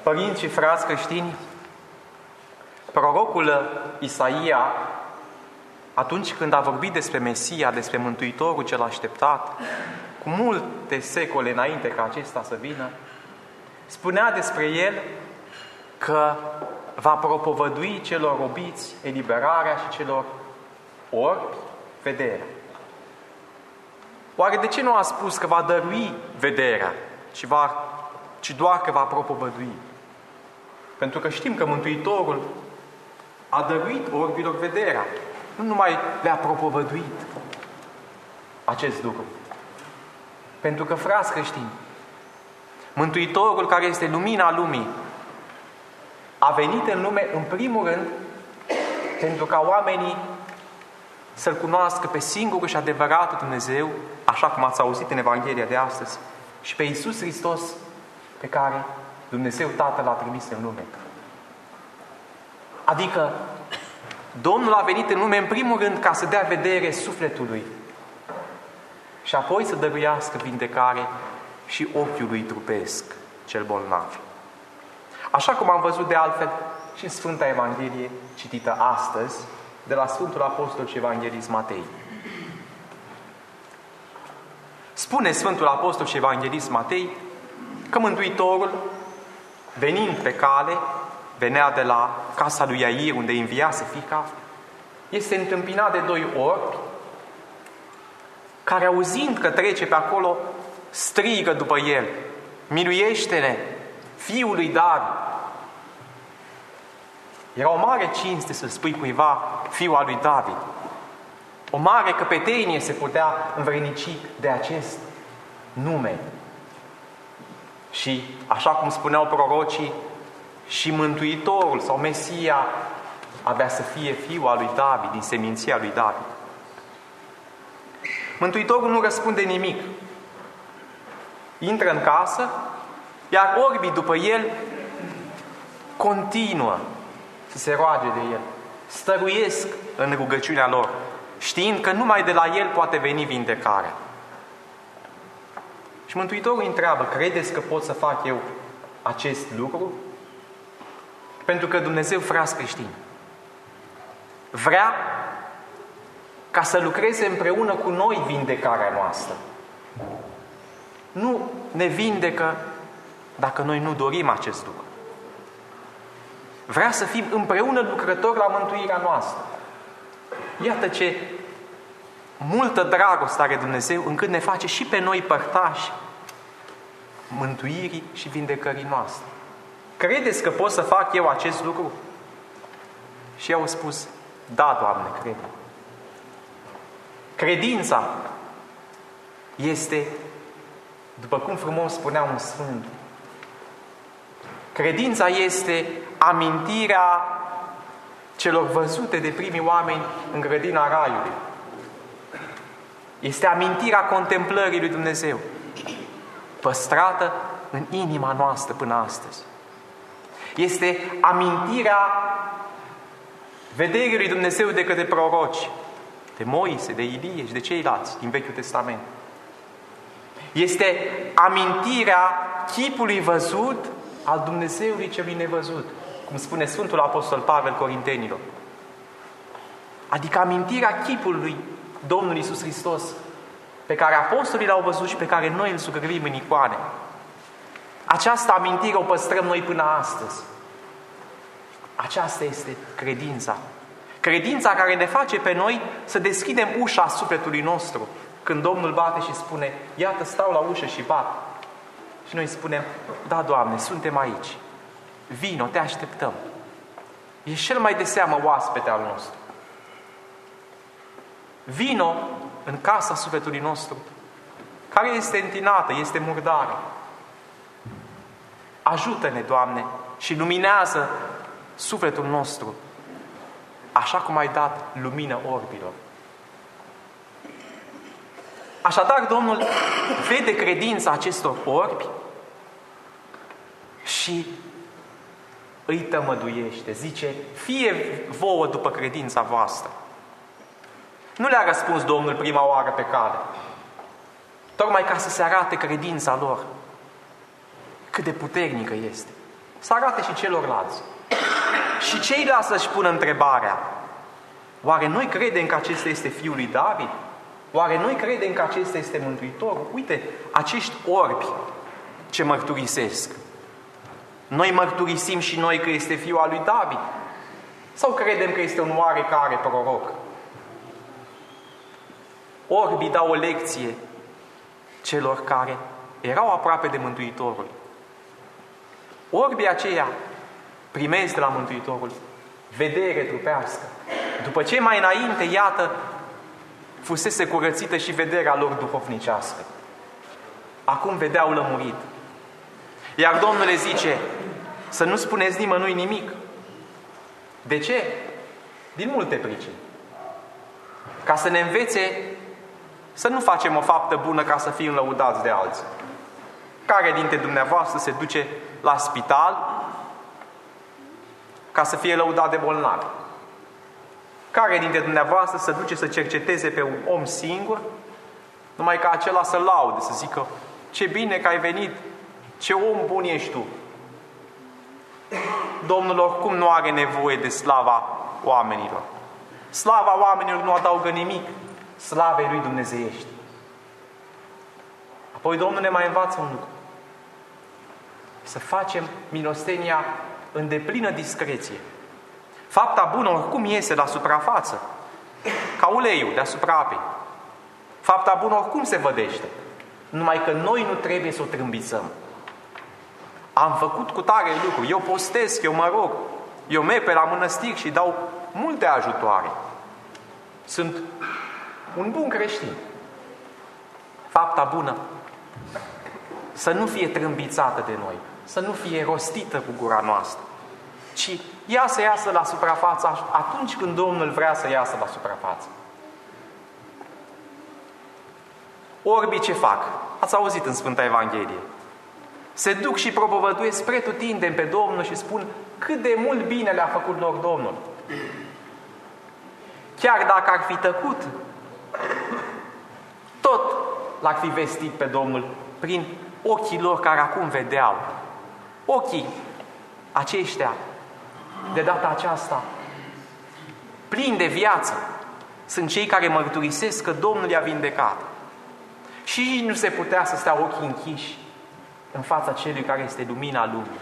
Părinți și frați creștini, prorocul Isaia, atunci când a vorbit despre Mesia, despre Mântuitorul cel așteptat, cu multe secole înainte ca acesta să vină, spunea despre el că va propovădui celor robiți eliberarea și celor orbi vederea. Oare de ce nu a spus că va dărui vederea, ci doar că va propovădui? Pentru că știm că Mântuitorul a dăruit orbilor vederea, nu numai le-a propovăduit acest lucru. Pentru că, frați creștini, Mântuitorul, care este lumina lumii, a venit în lume în primul rând pentru ca oamenii să-L cunoască pe singurul și adevăratul Dumnezeu, așa cum ați auzit în Evanghelia de astăzi, și pe Iisus Hristos, pe care Dumnezeu Tatăl l-a trimis în lume. Adică, Domnul a venit în lume în primul rând ca să dea vedere sufletului și apoi să dăruiască vindecare și ochiului trupesc cel bolnav. Așa cum am văzut de altfel și în Sfânta Evanghelie citită astăzi de la Sfântul Apostol și Evanghelist Matei. Spune Sfântul Apostol și Evanghelist Matei că Mântuitorul, venind pe cale, venea de la casa lui Iair, unde înviase fiica, este întâmpinat de doi orbi care, auzind că trece pe acolo, strigă după el: miluiește-ne, fiul lui David! Era o mare cinste să spui cuiva fiul al lui David. O mare căpetenie se putea învrednici de acest nume. Și, așa cum spuneau prorocii, și Mântuitorul sau Mesia avea să fie fiul al lui David, din seminția lui David. Mântuitorul nu răspunde nimic. Intră în casă, iar orbii după el continuă să se roage de el. Stăruiesc în rugăciunea lor, știind că numai de la el poate veni vindecarea. Și Mântuitorul îi întreabă: credeți că pot să fac eu acest lucru? Pentru că Dumnezeu, frați creștini, vrea ca să lucreze împreună cu noi vindecarea noastră. Nu ne vindecă dacă noi nu dorim acest lucru. Vrea să fim împreună lucrători la mântuirea noastră. Iată ce multă dragoste are Dumnezeu, încât ne face și pe noi părtași mântuirii și vindecării noastre. Credeți că pot să fac eu acest lucru? Și ei au spus: da, Doamne, cred. Credința este, după cum frumos spunea un sfânt, credința este amintirea celor văzute de primii oameni în grădina Raiului. Este amintirea contemplării lui Dumnezeu, păstrată în inima noastră până astăzi. Este amintirea vederii lui Dumnezeu de către proroci, de Moise, de Ilie și de ceilalți din Vechiul Testament. Este amintirea chipului văzut al Dumnezeului celui nevăzut, cum spune Sfântul Apostol Pavel Corintenilor. Adică amintirea chipului Domnului Iisus Hristos, pe care apostolii l-au văzut și pe care noi îl sugrăvim în icoane. Această amintire o păstrăm noi până astăzi. Aceasta este credința. Credința care ne face pe noi să deschidem ușa sufletului nostru când Domnul bate și spune: iată, stau la ușă și bat. Și noi spunem: da, Doamne, suntem aici. Vino, te așteptăm. Ești cel mai de seamă oaspete al nostru. Vino în casa sufletului nostru, care este întinată, este murdară. Ajută-ne, Doamne, și luminează sufletul nostru, așa cum ai dat lumină orbilor. Așadar, Domnul vede credința acestor orbi și îi tămăduiește. Zice: fie vouă după credința voastră. Nu le-a răspuns Domnul prima oară pe cale, tocmai ca să se arate credința lor, cât de puternică este. să arate și celorlalți. Și ceilalți să-și pună întrebarea: oare noi credem că acesta este Fiul lui David? Oare noi credem că acesta este Mântuitorul? Uite, acești orbi ce mărturisesc. Noi mărturisim și noi că este Fiul al lui David? Sau credem că este un oarecare proroc? Orbii dau o lecție celor care erau aproape de Mântuitorul. Orbii aceia primesc de la Mântuitorul vedere trupească. După ce mai înainte, iată, fusese curățită și vederea lor duhovnicească. Acum vedeau lămurit. Iar Domnul le zice să nu spuneți nimănui nimic. De ce? Din multe pricini. Ca să ne învețe să nu facem o faptă bună ca să fim lăudați de alții. Care dintre dumneavoastră se duce la spital ca să fie lăudat de bolnavi? Care dintre dumneavoastră se duce să cerceteze pe un om singur numai ca acela să laude, să zică: ce bine că ai venit, ce om bun ești tu? Domnul oricum nu are nevoie de slava oamenilor. Slava oamenilor nu adaugă nimic slavei lui dumnezeiești. Apoi Domnul ne mai învață un lucru: să facem milostenia în deplină discreție. Fapta bună oricum iese la suprafață, ca uleiul deasupra apei. Fapta bună oricum se vădește, numai că noi nu trebuie să o trâmbițăm. Am făcut cu tare lucruri, eu postesc, eu mă rog, eu merg pe la mănăstiri și dau multe ajutoare. Sunt un bun creștin. Fapta bună să nu fie trâmbițată de noi, să nu fie rostită cu gura noastră, ci ea să iasă la suprafață atunci când Domnul vrea să iasă la suprafață. Orbii ce fac? Ați auzit în Sfânta Evanghelie. Se duc și propovăduiesc pretutindeni pe Domnul și spun cât de mult bine le-a făcut lor Domnul. Chiar dacă ar fi tăcut, tot l-ar fi vestit pe Domnul prin ochii lor care acum vedeau. Ochii aceștia, de data aceasta, plini de viață, sunt cei care mărturisesc că Domnul i-a vindecat. Și nu se putea să stea ochii închiși în fața celui care este lumina lumii.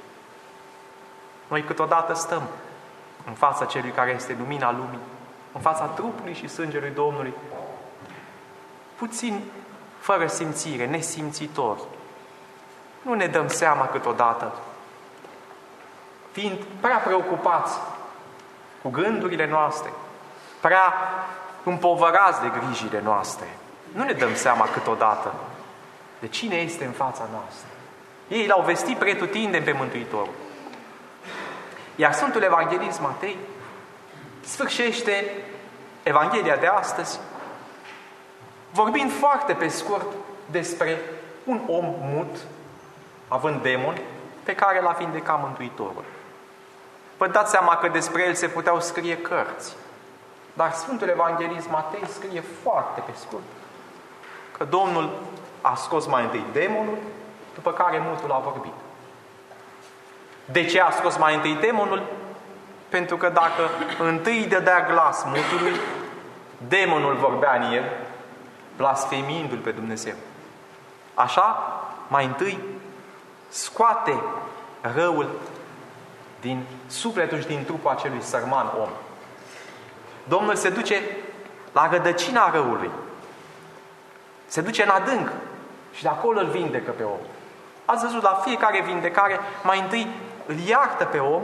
Noi câteodată stăm în fața celui care este lumina lumii, în fața trupului și sângelui Domnului, puțin fără simțire, nesimțitori. Nu ne dăm seama câteodată, fiind prea preocupați cu gândurile noastre, prea împovărați de grijile noastre. Nu ne dăm seama câteodată de cine este în fața noastră. Ei l-au vestit pretutindeni pe Mântuitorul. Iar Sfântul Evanghelist Matei sfârșește Evanghelia de astăzi vorbind foarte pe scurt despre un om mut, având demoni, pe care l-a vindecat Mântuitorul. Vă dați seama că despre el se puteau scrie cărți. Dar Sfântul Evanghelist Matei scrie foarte pe scurt că Domnul a scos mai întâi demonul, după care mutul a vorbit. De ce a scos mai întâi demonul? Pentru că dacă întâi dădea glas mutului, demonul vorbea în el, blasfemindu-l pe Dumnezeu. Așa, mai întâi scoate răul din sufletul și din trupul acelui sărman om. Domnul se duce la rădăcina răului. Se duce în adânc și de acolo îl vindecă pe om. Ați văzut, la fiecare vindecare, mai întâi îl iartă pe om,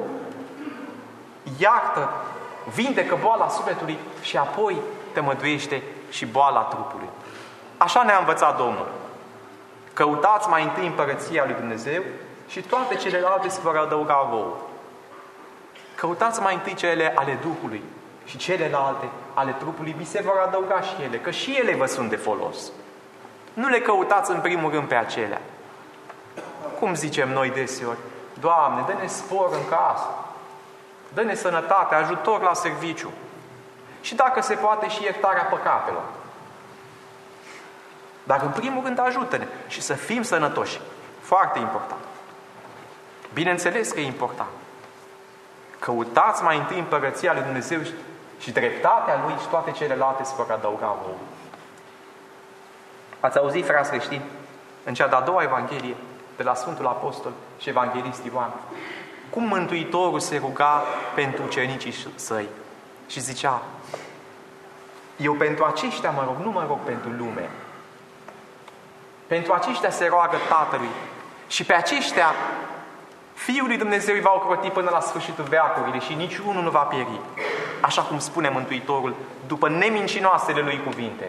vindecă boala sufletului și apoi tămăduiește și boala trupului. Așa ne-a învățat Domnul. Căutați mai întâi împărăția lui Dumnezeu și toate celelalte se vor adăuga vouă. Căutați mai întâi cele ale Duhului și celelalte ale trupului vi se vor adăuga și ele, că și ele vă sunt de folos. Nu le căutați în primul rând pe acelea. Cum zicem noi deseori? Doamne, dă-ne spor în casă, dă-ne sănătate, ajutor la serviciu și dacă se poate și iertarea păcatelor. Dar în primul rând ajută-ne și să fim sănătoși. Foarte important. Bineînțeles că e important. Căutați mai întâi împărăția lui Dumnezeu și dreptatea Lui și toate celelalte se vor adăuga vouă. Ați auzit, frați creștini, în cea de-a doua Evanghelie, de la Sfântul Apostol și Evanghelist Ioan, cum Mântuitorul se ruga pentru ucenicii săi și zicea: eu pentru aceștia mă rog, nu mă rog pentru lume. Pentru aceștia se roagă Tatălui și pe aceștia Fiul lui Dumnezeu îi va ocroti până la sfârșitul veacurile și niciunul nu va pieri. Așa cum spune Mântuitorul după nemincinoasele Lui cuvinte.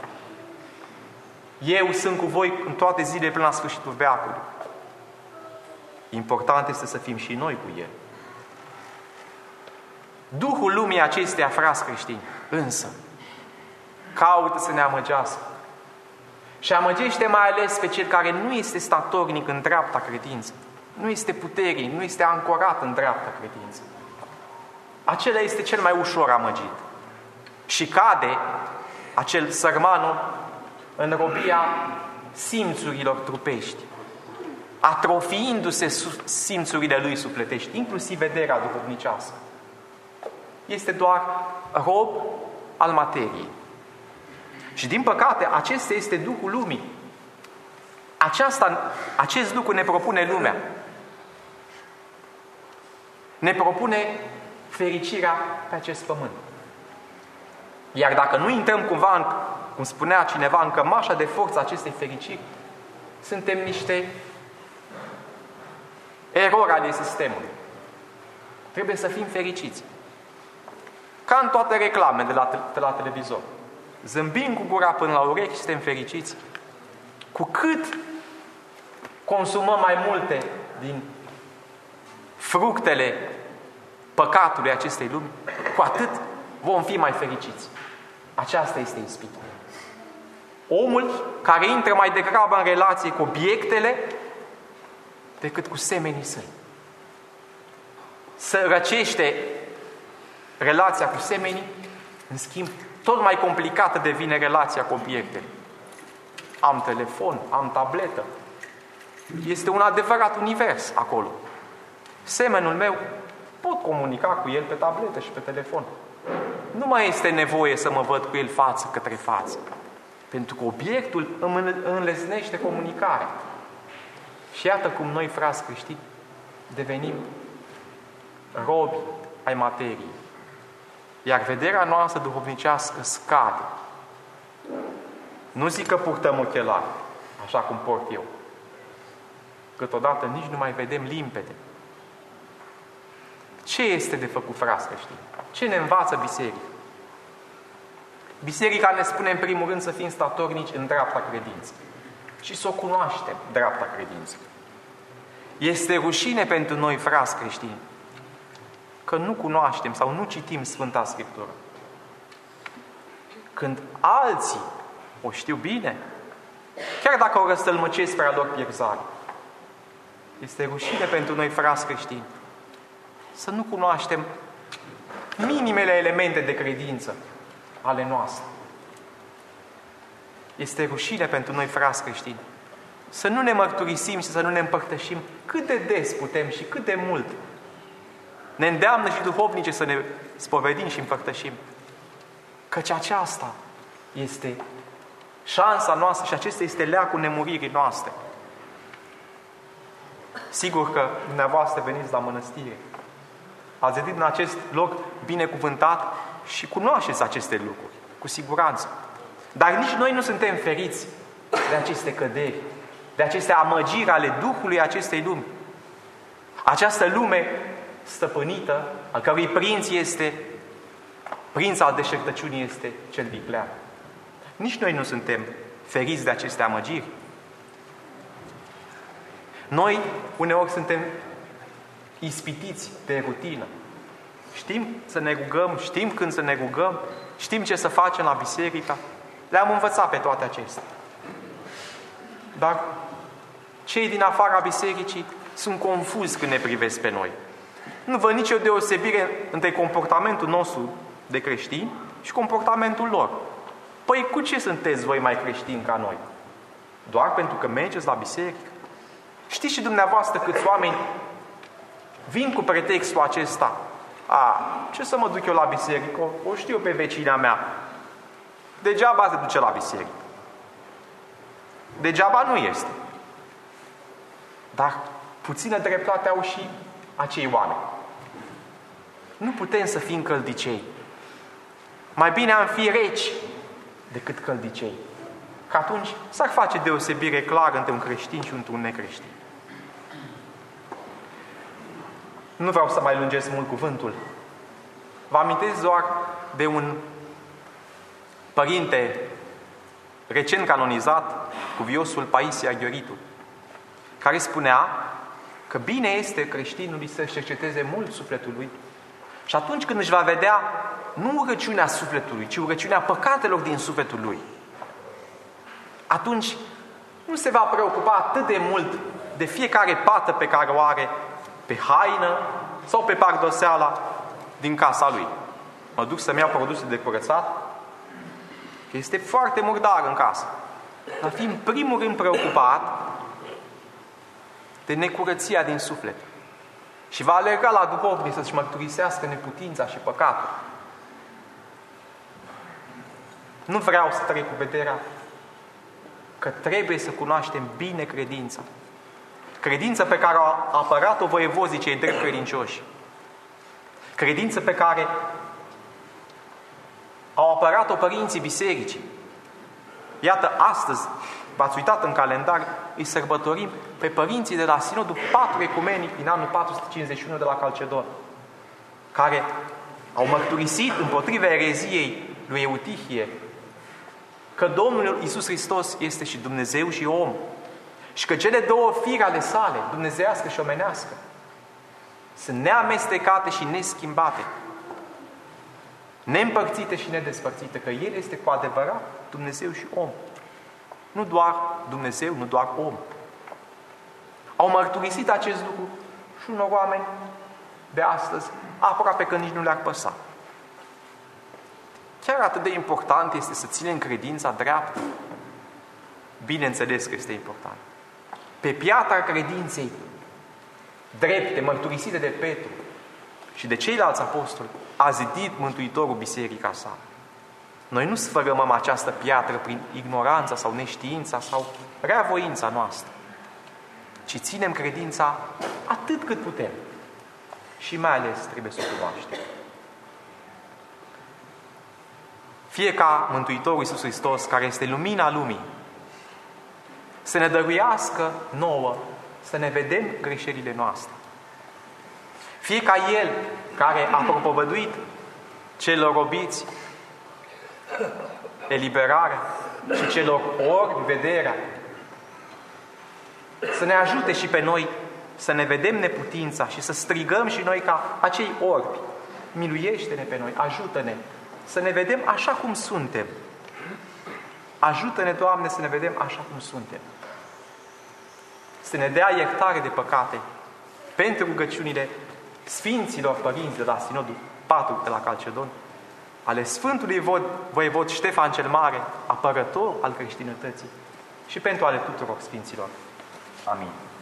Eu sunt cu voi în toate zilele până la sfârșitul veacului. Important este să fim și noi cu El. Duhul lumii acesteia, frați creștini, însă, caută să ne amăgească. Și amăgește mai ales pe cel care nu este statornic în dreapta credință. Nu este puternic, nu este ancorat în dreapta credință. Acela este cel mai ușor amăgit. Și cade acel sărmanul în robia simțurilor trupești, atrofiindu-se simțurile lui sufletești, inclusiv vederea duhovnicească. Este doar rob al materiei. Și din păcate, acesta este Duhul lumii. Acest lucru ne propune lumea. Ne propune fericirea pe acest pământ. Iar dacă nu intrăm cumva, cum spunea cineva, în cămașa de forță acestei fericiri, suntem niște erori ale sistemului. Trebuie să fim fericiți. Ca în toate reclamele de la televizor. Zâmbim cu gura până la urechi și suntem fericiți. Cu cât consumăm mai multe din fructele păcatului acestei lumi, cu atât vom fi mai fericiți. Aceasta este ispita. Omul care intră mai degrabă în relație cu obiectele decât cu semenii săi. Sărăcește relația cu semenii, în schimb, tot mai complicată devine relația cu obiectele. Am telefon, am tabletă. Este un adevărat univers acolo. Semenul meu, pot comunica cu el pe tabletă și pe telefon. Nu mai este nevoie să mă văd cu el față către față. Pentru că obiectul îmi înlesnește comunicarea. Și iată cum noi, frați creștini, devenim robi ai materiei. Iar vederea noastră duhovnicească scade. Nu zic că purtăm ochelari, așa cum port eu. Câteodată nici nu mai vedem limpede. Ce este de făcut, frați creștini? Ce ne învață biserica? Biserica ne spune în primul rând să fim statornici în dreapta credință. Și să o cunoaștem, dreapta credință. Este rușine pentru noi, frați creștini, că nu cunoaștem sau nu citim Sfânta Scriptură. Când alții o știu bine, chiar dacă o răstălmăcesc spre a lor pierzare, este rușine pentru noi, frați creștini, să nu cunoaștem minimele elemente de credință ale noastre. Este rușine pentru noi, frați creștini, să nu ne mărturisim și să nu ne împărtășim cât de des putem și cât de mult. Ne îndeamnă și duhovnice să ne spovedim și împărtășim. Căci aceasta este șansa noastră și acesta este leacul nemuririi noastre. Sigur că dumneavoastră veniți la mănăstire. Ați venit în acest loc binecuvântat și cunoașteți aceste lucruri, cu siguranță. Dar nici noi nu suntem feriți de aceste căderi, de aceste amăgiri ale Duhului acestei lumi. Această lume stăpânită, al cărui prinț al deșertăciunii este cel viclean. Nici noi nu suntem feriți de aceste amăgiri. Noi uneori suntem ispitiți de rutină. Știm să ne rugăm, știm când să ne rugăm, știm ce să facem la biserică. Le-am învățat pe toate acestea. Dar cei din afara bisericii sunt confuzi când ne privesc pe noi. Nu văd nicio deosebire între comportamentul nostru de creștini și comportamentul lor. Păi cu ce sunteți voi mai creștini ca noi? Doar pentru că mergeți la biserică? Știți și dumneavoastră câți oameni vin cu pretextul acesta. Ce să mă duc eu la biserică? O știu pe vecina mea. Degeaba se duce la biserică. Degeaba nu este. Dar puțină dreptate au și acei oameni. Nu putem să fim căldicei. Mai bine am fi reci decât căldicei. Că atunci s-ar face deosebire clară între un creștin și un necreștin. Nu vreau să mai lungesc mult cuvântul. Vă amintesc doar de un părinte recent canonizat, cuviosul Paisia Gheoritu, care spunea că bine este creștinului să-și cerceteze mult sufletul lui și atunci când își va vedea nu urăciunea sufletului, ci urăciunea păcatelor din sufletul lui, atunci nu se va preocupa atât de mult de fiecare pată pe care o are pe haină sau pe pardoseala din casa lui. Mă duc să-mi iau produse de curățat, că este foarte murdar în casă. Dar fi în primul rând preocupat de necurăția din suflet. Și va alerga la duhovnic să-și mărturisească neputința și păcatul. Nu vreau să trec cu vederea că trebuie să cunoaștem bine credința. Credința pe care au apărat-o voievozii cei drept credincioși. Credință pe care au apărat-o părinții bisericii. Iată, astăzi, v-ați uitat în calendar, îi sărbătorim pe părinții de la Sinodul 4 Ecumenic din anul 451 de la Calcedon, care au mărturisit împotriva ereziei lui Eutihie că Domnul Iisus Hristos este și Dumnezeu și om și că cele două firi ale sale, dumnezeiască și omenească, sunt neamestecate și neschimbate, neîmpărțite și nedespărțite, că El este cu adevărat Dumnezeu și om. Nu doar Dumnezeu, nu doar om. Au mărturisit acest lucru și unor oameni de astăzi, aproape că nici nu le-ar păsa. Chiar atât de important este să ținem credința dreaptă. Bineînțeles că este important. Pe piatra credinței drepte, mărturisite de Petru și de ceilalți apostoli, a zidit Mântuitorul biserica sa. Noi nu sfărâmăm această piatră prin ignoranța sau neștiința sau reavoința noastră, ci ținem credința atât cât putem. Și mai ales trebuie să o cunoaștem. Fie ca Mântuitorul Iisus Hristos, care este lumina lumii, să ne dăruiască nouă, să ne vedem greșelile noastre. Fie ca El, care a propovăduit celor robiți eliberarea și celor orbi vederea, să ne ajute și pe noi să ne vedem neputința și să strigăm și noi ca acei orbi: miluiește-ne pe noi, ajută-ne să ne vedem așa cum suntem. Ajută-ne, Doamne, să ne vedem așa cum suntem. Să ne dea iertare de păcate pentru rugăciunile Sfinților Părinți de la Sinodul 4 de la Calcedon, ale Sfântului Voievod Ștefan cel Mare, apărător al creștinătății, și pentru ale tuturor Sfinților. Amin.